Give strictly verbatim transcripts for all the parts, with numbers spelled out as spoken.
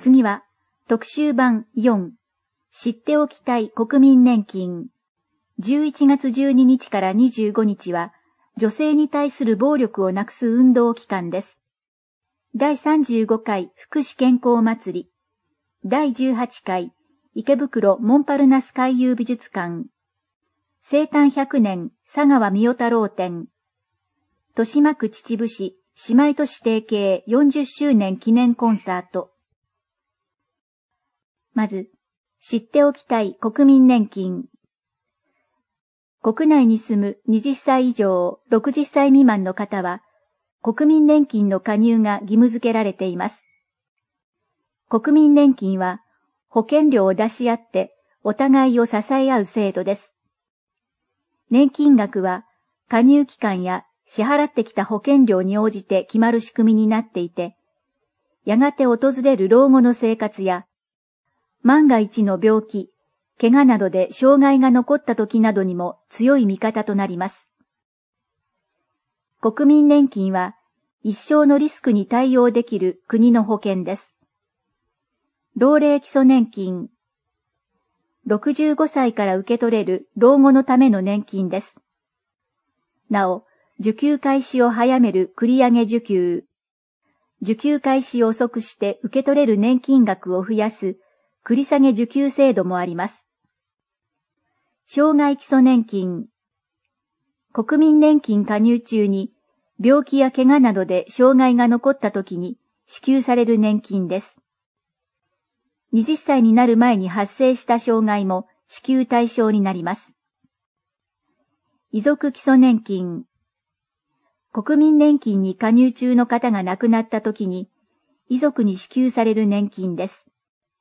次は、特集版よん、知っておきたい国民年金。じゅういちがつじゅうににちからにじゅうごにちは、女性に対する暴力をなくす運動期間です。だいさんじゅうごかい福祉健康祭り。だいじゅうはちかい池袋モンパルナス海遊美術館。生誕ひゃくねん佐川御代太郎展。豊島区秩父市姉妹都市提携よんじゅっしゅうねん記念コンサート。まず、知っておきたい国民年金。国内に住むはたち以上ろくじゅっさい未満の方は、国民年金の加入が義務付けられています。国民年金は、保険料を出し合ってお互いを支え合う制度です。年金額は、加入期間や支払ってきた保険料に応じて決まる仕組みになっていて、やがて訪れる老後の生活や、万が一の病気、怪我などで障害が残った時などにも強い味方となります。国民年金は一生のリスクに対応できる国の保険です。老齢基礎年金。ろくじゅうごさいから受け取れる老後のための年金です。なお、受給開始を早める繰り上げ受給。受給開始を遅くして受け取れる年金額を増やす繰り下げ受給制度もあります。障害基礎年金。国民年金加入中に病気や怪我などで障害が残った時に支給される年金です。はたちになる前に発生した障害も支給対象になります。遺族基礎年金。国民年金に加入中の方が亡くなった時に遺族に支給される年金です。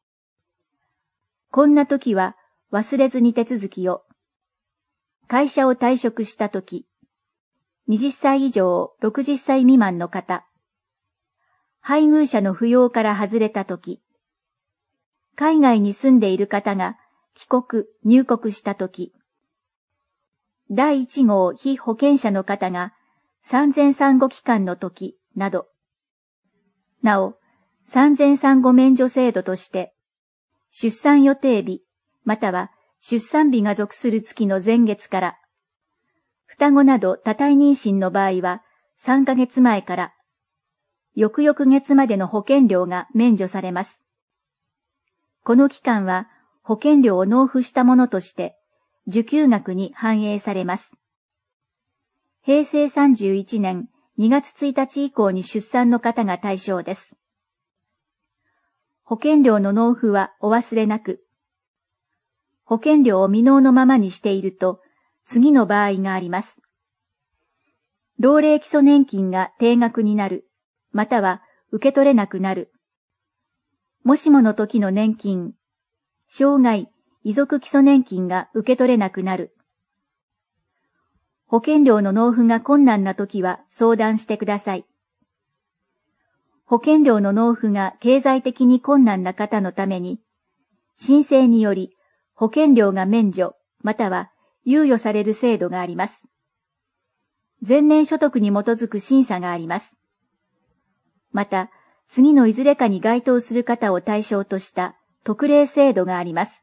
こんな時は忘れずに手続きを。会社を退職した時、はたち以上ろくじゅっさい未満の方、配偶者の扶養から外れた時、海外に住んでいる方が帰国・入国した時、だいいち号被保険者の方が産前産後期間の時など、なお、産前産後免除制度として、出産予定日、または出産日が属する月の前月から、双子など多体妊娠の場合はさんかげつまえから、翌々月までの保険料が免除されます。この期間は保険料を納付したものとして、受給額に反映されます。へいせいさんじゅういちねんにがつついたち以降に出産の方が対象です。保険料の納付はお忘れなく。保険料を未納のままにしていると、次の場合があります。老齢基礎年金が定額になる、または受け取れなくなる。もしもの時の年金、障害、遺族基礎年金が受け取れなくなる。保険料の納付が困難な時は相談してください。保険料の納付が経済的に困難な方のために、申請により保険料が免除または猶予される制度があります。前年所得に基づく審査があります。また、次のいずれかに該当する方を対象とした特例制度があります。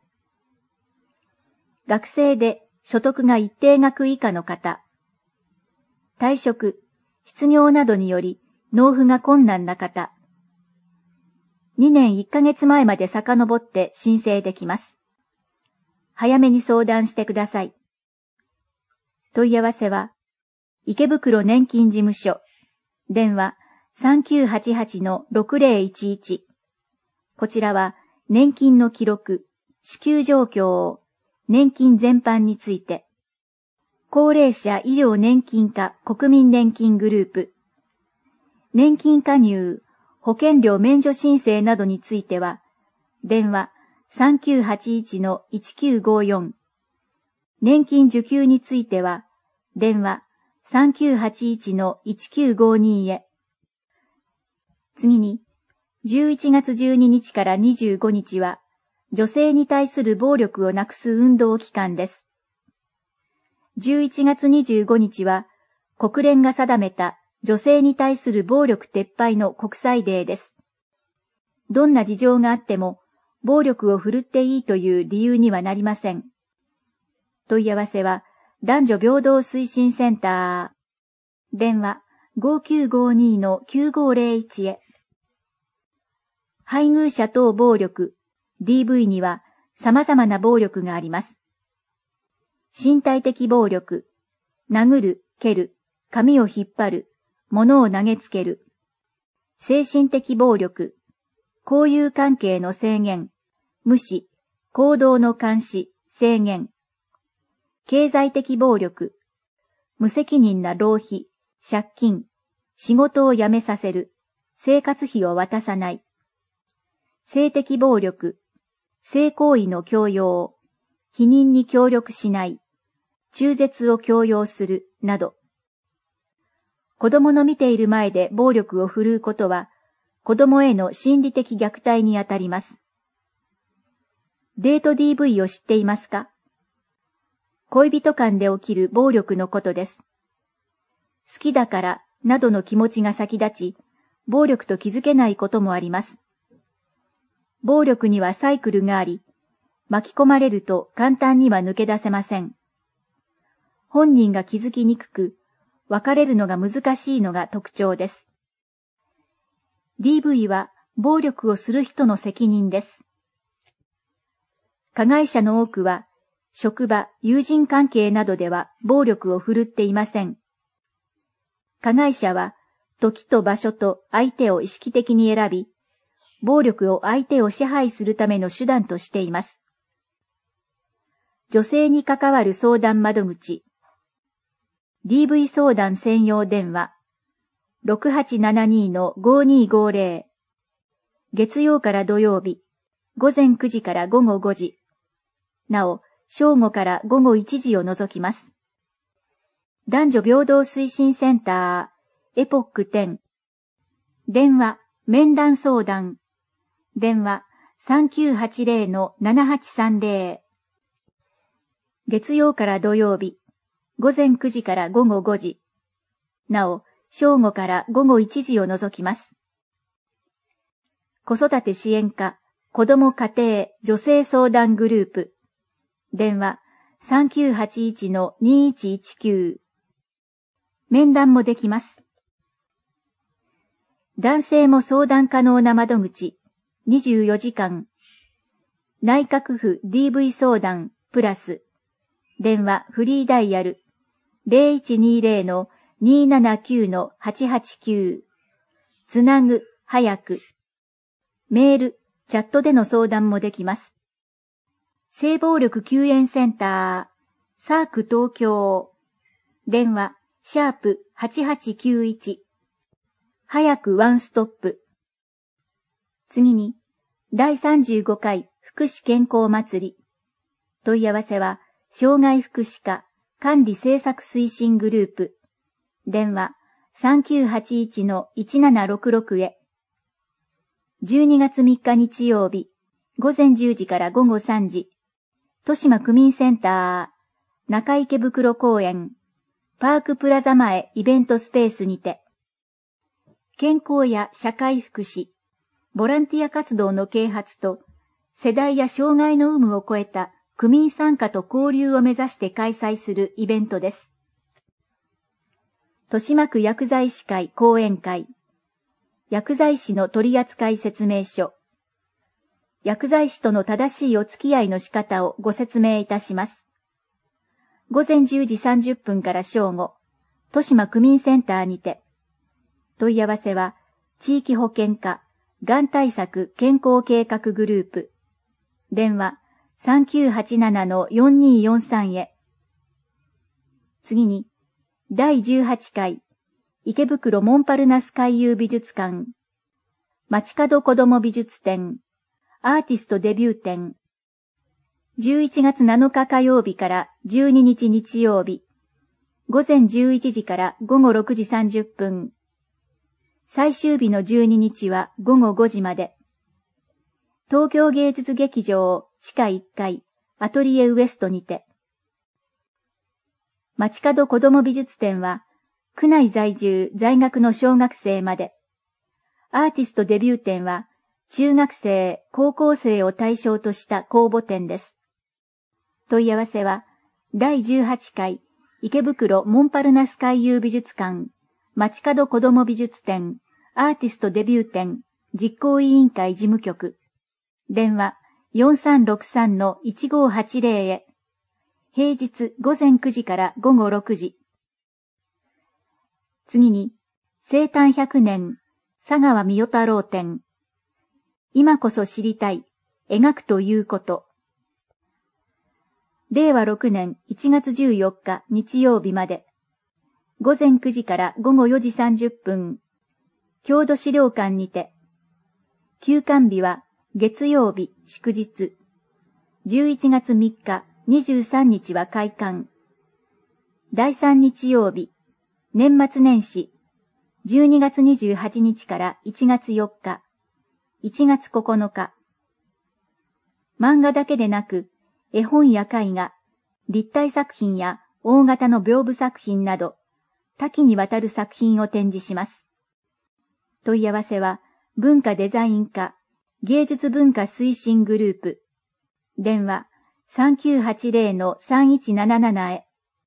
学生で所得が一定額以下の方、退職、失業などにより納付が困難な方、にねんいっかげつまえまで遡って申請できます。早めに相談してください。問い合わせは、池袋年金事務所、電話 さんきゅうはちはちのろくぜろいちいち。こちらは年金の記録、支給状況、年金全般について、高齢者医療年金課国民年金グループ、年金加入、保険料免除申請などについては、電話 さんきゅうはちいちのいちきゅうごよん、年金受給については、電話 さんきゅうはちいちのいちきゅうごに へ。次に、じゅういちがつじゅうににちからにじゅうごにちは、女性に対する暴力をなくす運動期間です。じゅういちがつにじゅうごにちは、国連が定めた女性に対する暴力撤廃の国際デーです。 どんな事情があっても、暴力を振るっていいという理由にはなりません。問い合わせは、男女平等推進センター。電話 ごきゅうごに きゅうごゼロいち へ。配偶者等暴力、ディーブイ には様々な暴力があります。身体的暴力、殴る、蹴る、髪を引っ張る、物を投げつける。精神的暴力、交友関係の制限、無視、行動の監視、制限。経済的暴力、無責任な浪費、借金、仕事を辞めさせる、生活費を渡さない。性的暴力、性行為の強要、否認に協力しない、中絶を強要する、など。子供の見ている前で暴力を振るうことは、子供への心理的虐待にあたります。デート ディーブイ を知っていますか？恋人間で起きる暴力のことです。好きだから、などの気持ちが先立ち、暴力と気づけないこともあります。暴力にはサイクルがあり、巻き込まれると簡単には抜け出せません。本人が気づきにくく、別れるのが難しいのが特徴です。ディーブイ は暴力をする人の責任です。加害者の多くは、職場、友人関係などでは暴力を振るっていません。加害者は、時と場所と相手を意識的に選び、暴力を相手を支配するための手段としています。女性に関わる相談窓口。ディーブイ 相談専用電話。ろくはちななに ごにごゼロ。月曜から土曜日、午前くじから午後ごじ。なお、正午から午後いちじを除きます。男女平等推進センター、エポックじゅう。電話、面談相談。電話、さんきゅうはちゼロ ななはちさんゼロ。月曜から土曜日、午前くじから午後ごじ。なお、正午から午後いちじを除きます。子育て支援課、子ども家庭女性相談グループ。電話 さんきゅうはちいち にいちいちきゅう。面談もできます。男性も相談可能な窓口、にじゅうよじかん。内閣府 ディーブイ 相談プラス。電話フリーダイヤル ゼロいちにゼロ にーななきゅう はちはちきゅう。つなぐ、早く。メール、チャットでの相談もできます。性暴力救援センター、サーク東京。電話、シャープはちはちきゅういち。早くワンストップ。次に、だいさんじゅうごかい福祉健康祭り。問い合わせは、障害福祉課管理政策推進グループ。電話 さんきゅうはちいち いちななろくろく へ。じゅうにがつみっか日曜日、午前じゅうじから午後さんじ。豊島区民センター、中池袋公園、パークプラザ前イベントスペースにて、健康や社会福祉、ボランティア活動の啓発と、世代や障害の有無を超えた区民参加と交流を目指して開催するイベントです。豊島区薬剤師会講演会、薬剤師の取扱説明書、薬剤師との正しいお付き合いの仕方をご説明いたします。午前じゅうじさんじゅっぷんから正午、豊島区民センターにて。問い合わせは、地域保健課、がん対策健康計画グループ。電話 さんきゅうはちなな よんにーよんさん へ。次に、だいじゅうはちかい、池袋モンパルナス海遊美術館、街角子ども美術展、アーティストデビュー展。じゅういちがつなのか火曜日からじゅうににち日曜日。午前じゅういちじから午後ろくじさんじゅっぷん。最終日のじゅうににちは午後ごじまで。東京芸術劇場地下いっかいアトリエウエストにて。街角子ども美術展は区内在住在学の小学生まで。アーティストデビュー展は中学生、高校生を対象とした公募展です。問い合わせは、だいじゅうはちかい池袋モンパルナス海遊美術館、街角子ども美術展、アーティストデビュー展、実行委員会事務局。電話 よんさんろくさんのいちごはちぜろ へ。平日午前くじから午後ろくじ。次に、生誕ひゃくねん、佐川みよ太郎展。今こそ知りたい、描くということ。れいわろくねんいちがつじゅうよっか日曜日まで。午前くじから午後よじさんじゅっぷん。郷土資料館にて。休館日は月曜日祝日。じゅういちがつみっかにじゅうさんにちは開館。だいさん日曜日。年末年始。じゅうにがつにじゅうはちにちからいちがつよっか。いちがつここのか。漫画だけでなく、絵本や絵画、立体作品や大型の屏風作品など、多岐にわたる作品を展示します。問い合わせは、文化デザイン科、芸術文化推進グループ。電話 さんきゅうはちぜろのさんいちなななな へ。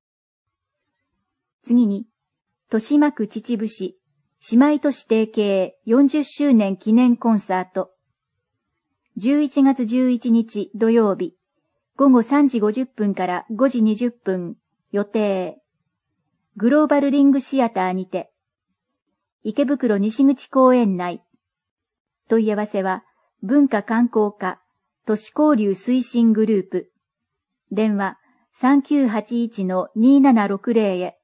次に、豊島区秩父市、姉妹都市提携よんじゅっしゅうねん記念コンサート。じゅういちがつじゅういちにち土曜日、ごごさんじごじゅっぷんからごじにじゅっぷん、予定。グローバルリングシアターにて。池袋西口公園内。問い合わせは、文化観光課、都市交流推進グループ。電話 さんきゅうはちいちのにーななろくぜろ へ。